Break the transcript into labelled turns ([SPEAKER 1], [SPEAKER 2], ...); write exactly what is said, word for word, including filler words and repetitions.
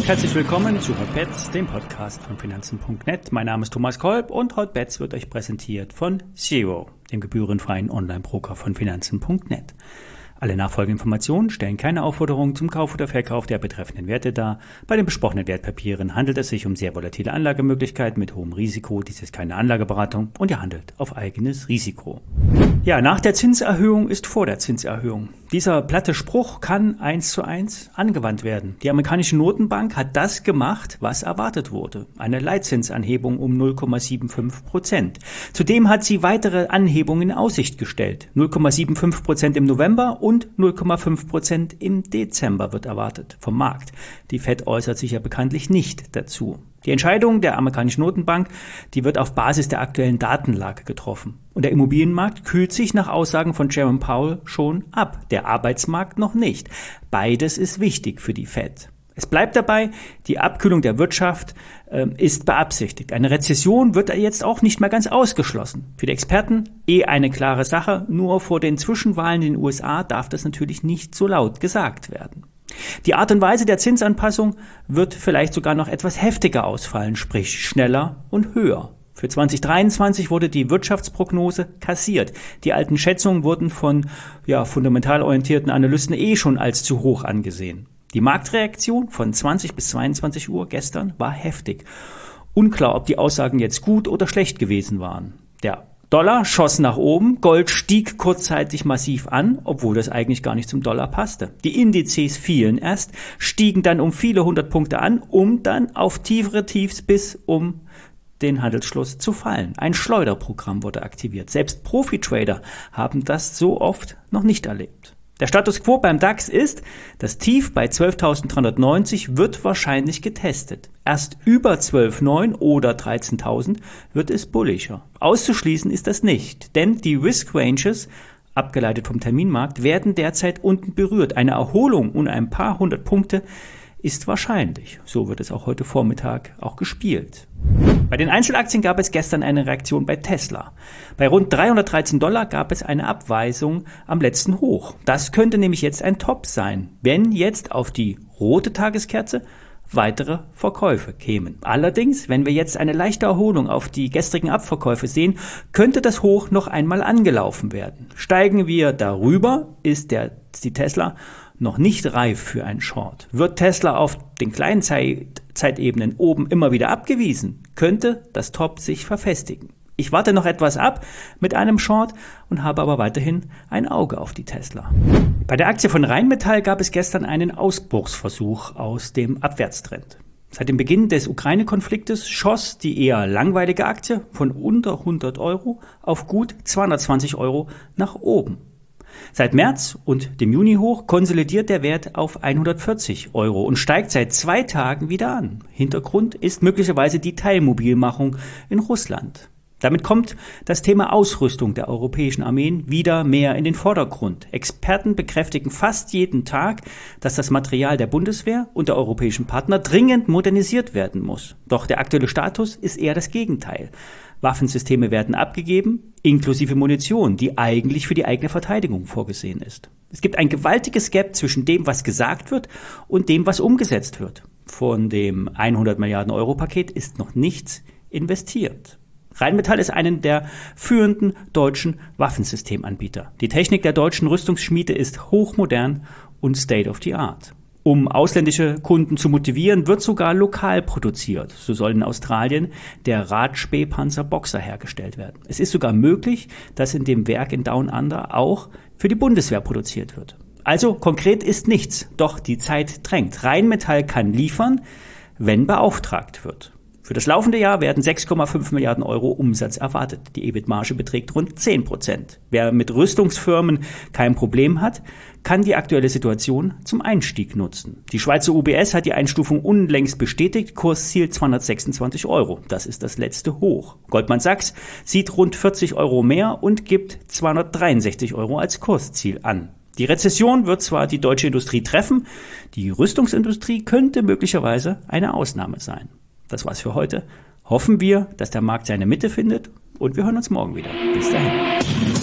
[SPEAKER 1] und herzlich willkommen zu Hotbets, dem Podcast von Finanzen Punkt net. Mein Name ist Thomas Kolb und Hotbets wird euch präsentiert von Zero, dem gebührenfreien Online-Broker von Finanzen Punkt net. Alle nachfolgenden Informationen stellen keine Aufforderung zum Kauf oder Verkauf der betreffenden Werte dar. Bei den besprochenen Wertpapieren handelt es sich um sehr volatile Anlagemöglichkeiten mit hohem Risiko. Dies ist keine Anlageberatung und ihr handelt auf eigenes Risiko. Ja, nach der Zinserhöhung ist vor der Zinserhöhung. Dieser platte Spruch kann eins zu eins angewandt werden. Die amerikanische Notenbank hat das gemacht, was erwartet wurde. Eine Leitzinsanhebung um null Komma fünfundsiebzig Prozent. Zudem hat sie weitere Anhebungen in Aussicht gestellt. null Komma fünfundsiebzig Prozent im November und null Komma fünf Prozent im Dezember wird erwartet vom Markt. Die Fed äußert sich ja bekanntlich nicht dazu. Die Entscheidung der amerikanischen Notenbank, die wird auf Basis der aktuellen Datenlage getroffen. Und der Immobilienmarkt kühlt sich nach Aussagen von Jerome Powell schon ab, der Arbeitsmarkt noch nicht. Beides ist wichtig für die Fed. Es bleibt dabei, die Abkühlung der Wirtschaft äh, ist beabsichtigt. Eine Rezession wird jetzt auch nicht mehr ganz ausgeschlossen. Für die Experten eh eine klare Sache, nur vor den Zwischenwahlen in den U S A darf das natürlich nicht so laut gesagt werden. Die Art und Weise der Zinsanpassung wird vielleicht sogar noch etwas heftiger ausfallen, sprich schneller und höher. Für zwanzig dreiundzwanzig wurde die Wirtschaftsprognose kassiert. Die alten Schätzungen wurden von ja, fundamental orientierten Analysten eh schon als zu hoch angesehen. Die Marktreaktion von zwanzig bis zweiundzwanzig Uhr gestern war heftig. Unklar, ob die Aussagen jetzt gut oder schlecht gewesen waren. Der Dollar schoss nach oben, Gold stieg kurzzeitig massiv an, obwohl das eigentlich gar nicht zum Dollar passte. Die Indizes fielen erst, stiegen dann um viele hundert Punkte an, um dann auf tiefere Tiefs bis um den Handelsschluss zu fallen. Ein Schleuderprogramm wurde aktiviert. Selbst Profi-Trader haben das so oft noch nicht erlebt. Der Status quo beim DAX ist, das Tief bei zwölftausenddreihundertneunzig wird wahrscheinlich getestet. Erst über zwölf Komma neun oder dreizehntausend wird es bullischer. Auszuschließen ist das nicht, denn die Risk Ranges, abgeleitet vom Terminmarkt, werden derzeit unten berührt. Eine Erholung um ein paar hundert Punkte ist wahrscheinlich. So wird es auch heute Vormittag auch gespielt. Bei den Einzelaktien gab es gestern eine Reaktion bei Tesla. Bei rund dreihundertdreizehn Dollar gab es eine Abweisung am letzten Hoch. Das könnte nämlich jetzt ein Top sein, wenn jetzt auf die rote Tageskerze weitere Verkäufe kämen. Allerdings, wenn wir jetzt eine leichte Erholung auf die gestrigen Abverkäufe sehen, könnte das Hoch noch einmal angelaufen werden. Steigen wir darüber, ist der, die Tesla noch nicht reif für einen Short. Wird Tesla auf den kleinen Zeit, Zeitebenen oben immer wieder abgewiesen, könnte das Top sich verfestigen. Ich warte noch etwas ab mit einem Short und habe aber weiterhin ein Auge auf die Tesla. Bei der Aktie von Rheinmetall gab es gestern einen Ausbruchsversuch aus dem Abwärtstrend. Seit dem Beginn des Ukraine-Konfliktes schoss die eher langweilige Aktie von unter hundert Euro auf gut zweihundertzwanzig Euro nach oben. Seit März und dem Juni-Hoch konsolidiert der Wert auf hundertvierzig Euro und steigt seit zwei Tagen wieder an. Hintergrund ist möglicherweise die Teilmobilmachung in Russland. Damit kommt das Thema Ausrüstung der europäischen Armeen wieder mehr in den Vordergrund. Experten bekräftigen fast jeden Tag, dass das Material der Bundeswehr und der europäischen Partner dringend modernisiert werden muss. Doch der aktuelle Status ist eher das Gegenteil. Waffensysteme werden abgegeben, inklusive Munition, die eigentlich für die eigene Verteidigung vorgesehen ist. Es gibt ein gewaltiges Gap zwischen dem, was gesagt wird und dem, was umgesetzt wird. Von dem hundert Milliarden Euro Paket ist noch nichts investiert. Rheinmetall ist einen der führenden deutschen Waffensystemanbieter. Die Technik der deutschen Rüstungsschmiede ist hochmodern und State of the Art. Um ausländische Kunden zu motivieren, wird sogar lokal produziert. So soll in Australien der Radspähpanzer Boxer hergestellt werden. Es ist sogar möglich, dass in dem Werk in Down Under auch für die Bundeswehr produziert wird. Also konkret ist nichts, doch die Zeit drängt. Rheinmetall kann liefern, wenn beauftragt wird. Für das laufende Jahr werden sechs Komma fünf Milliarden Euro Umsatz erwartet. Die E B I T-Marge beträgt rund zehn Prozent. Wer mit Rüstungsfirmen kein Problem hat, kann die aktuelle Situation zum Einstieg nutzen. Die Schweizer U B S hat die Einstufung unlängst bestätigt. Kursziel zweihundertsechsundzwanzig Euro. Das ist das letzte Hoch. Goldman Sachs sieht rund vierzig Euro mehr und gibt zweihundertdreiundsechzig Euro als Kursziel an. Die Rezession wird zwar die deutsche Industrie treffen, die Rüstungsindustrie könnte möglicherweise eine Ausnahme sein. Das war's für heute. Hoffen wir, dass der Markt seine Mitte findet und wir hören uns morgen wieder. Bis dahin.